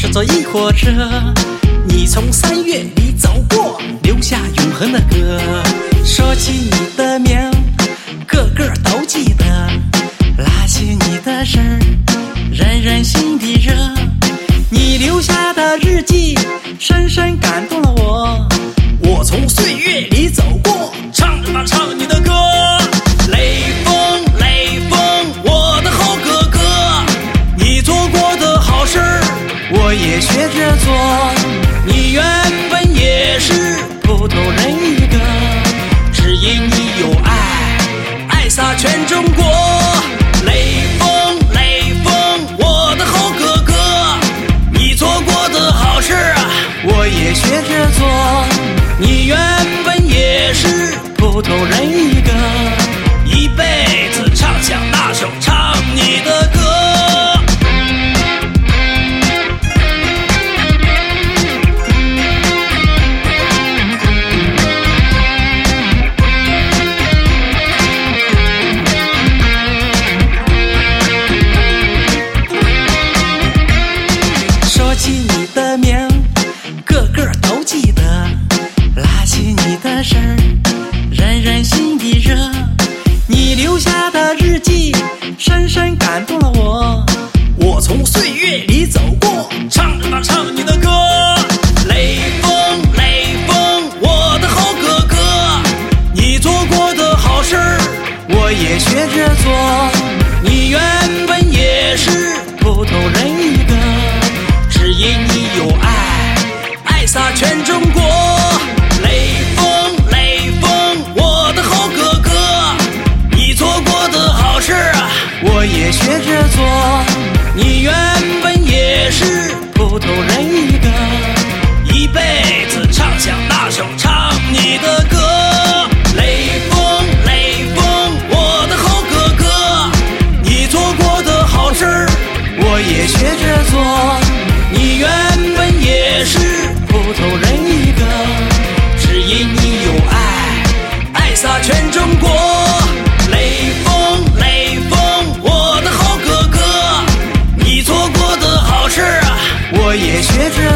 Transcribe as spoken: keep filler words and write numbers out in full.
是坐一火车，你从三月里走过，留下永恒的歌。说起你的名，个个都记得，拉起你的事儿，人人心底热。你留下的日记深深感动了我，我从岁月里走过，唱着吧唱你的歌。雷锋雷锋我的好哥哥，你做过的好事儿我也学着做。你原本也是普通人一个，只因你有爱，爱洒全中国。雷锋雷锋我的好哥哥，你做过的好事啊我也学着做。你原本也是普通人一个，一辈子唱响那首唱你的歌。说起你的名，个个都记得，拉起你的事儿，人人心底热。你留下的日记深深感动了我，我从岁月里走过，唱着吧唱你的歌。雷锋雷锋我的好哥哥，你做过的好事儿我也学着做。你原本也是普通人一个，只因你有爱，爱洒全中国。雷锋雷锋我的好哥哥，你做过的好事啊我也学着做。你原本也是普通人一个，一辈子唱响那首唱你的歌。雷锋雷锋我的好哥哥，你做过的好事儿我也学着做。你原本也是普通人一个，只因你有爱，爱洒全中国。雷锋雷锋我的好哥哥，你做过的好事啊我也学着